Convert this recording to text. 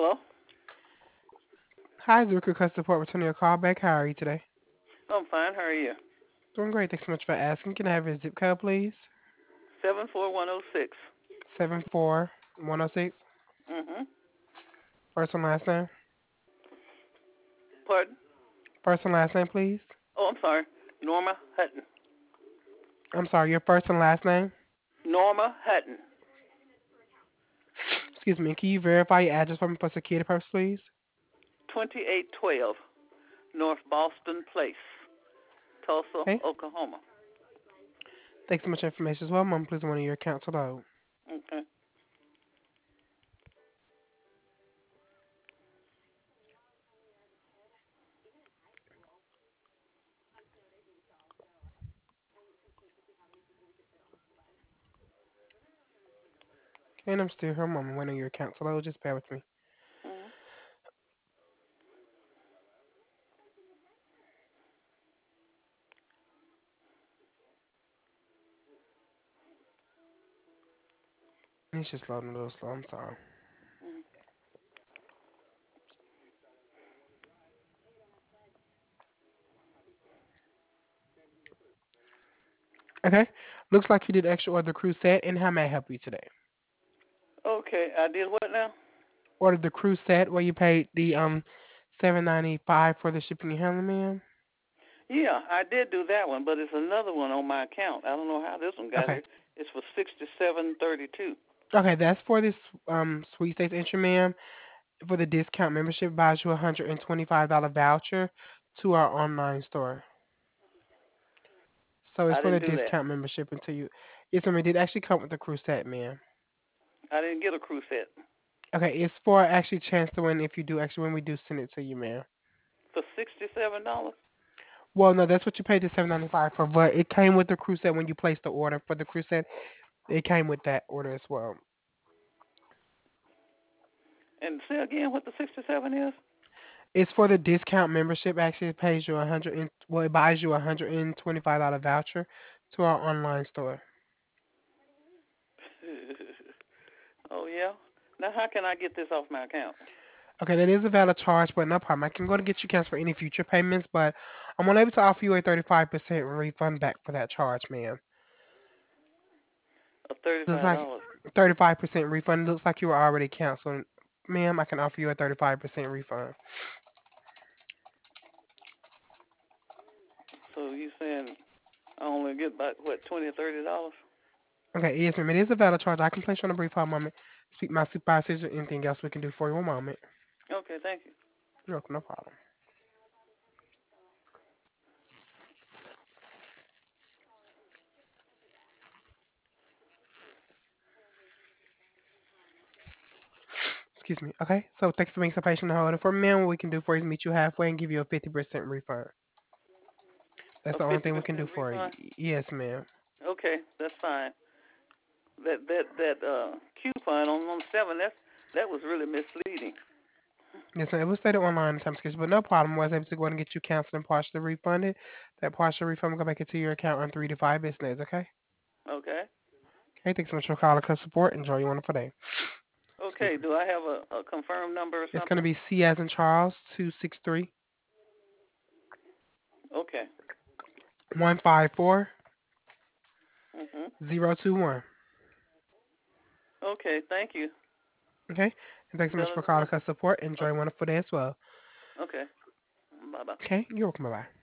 Hello? Hi, Zuka Customer Support. Returning your call back. How are you today? I'm fine. How are you? Doing great. Thanks so much for asking. Can I have your zip code, please? 74106. 74106. Mm-hmm. First and last name. Pardon? First and last name, please. Oh, I'm sorry. Norma Hutton. I'm sorry, your first and last name. Norma Hutton. Excuse me. Can you verify your address for me for security purpose, please? 2812 North Boston Place, Tulsa, Okay. Oklahoma. Thanks so much for information as well. Mom, please one of your accounts to load. Okay. Okay, and I'm still here. Mom, one of your accounts to load. Just bear with me. Mm-hmm. It's just loading a little slow. I'm sorry. Okay. Looks like you did extra order the cruise set, and how may I help you today? Okay. I did what now? Ordered the cruise set where you paid the $7.95 for the shipping and handling, ma'am. Yeah, I did do that one, but it's another one on my account. I don't know how this one got Okay. here. It's for 6732. Okay, that's for this Sweet States entry, ma'am. For the discount membership, buys you a $125 voucher to our online store. So it's I for the didn't do that. discount membership until you. Yes, ma'am. It did actually come with the cruise set, ma'am. I didn't get a crew set Okay, it's for actually chance to win if you do actually win. We do send it to you, ma'am. for $67. Well, no, that's what you paid the $7.95 for, but it came with the cruise set when you placed the order for the cruise set. It came with that order as well. And say again what the 67 is? It's for the discount membership. Actually, it pays you it buys you $125 voucher to our online store. Oh yeah. Now how can I get this off my account? Okay, that is a valid charge, but no problem. I can go to get you canceled for any future payments, but I'm unable to offer you a 35% refund back for that charge, ma'am. Of Looks $35. like 35% refund. Looks like you were already canceled, ma'am. I can offer you a 35% refund. So you saying I only get about what, $20 or $30? Okay, yes, ma'am. It is a valid charge. I can place you on a brief hold moment. Speak to my supervisor. Anything else we can do for you? One moment. Okay, thank you. You're welcome. No problem. Excuse me. Okay, so thanks for being so patient and holding for me. What we can do for you is meet you halfway and give you a 50% refund. That's A the only fifty thing we can do percent for you. refund? Yes, ma'am. Okay, that's fine. That coupon on 7, that was really misleading. Yes, ma'am. It was stated online in time schedule, but no problem. I was able to go ahead and get you canceled and partially refunded. That partial refund will go back into your account on 3 to 5 business days, okay? Okay. Okay, thanks so much for calling customer support. Enjoy your wonderful day. Excuse Okay, me. do I have a confirmed number or It's going to something? be C as in Charles 263 Okay. 154 Mhm. 021. Okay, thank you. Okay? And thanks so much Spell for it calling again. customer support. Enjoy Okay. your wonderful day as well. Okay. Bye-bye. Okay? You're welcome. Bye bye.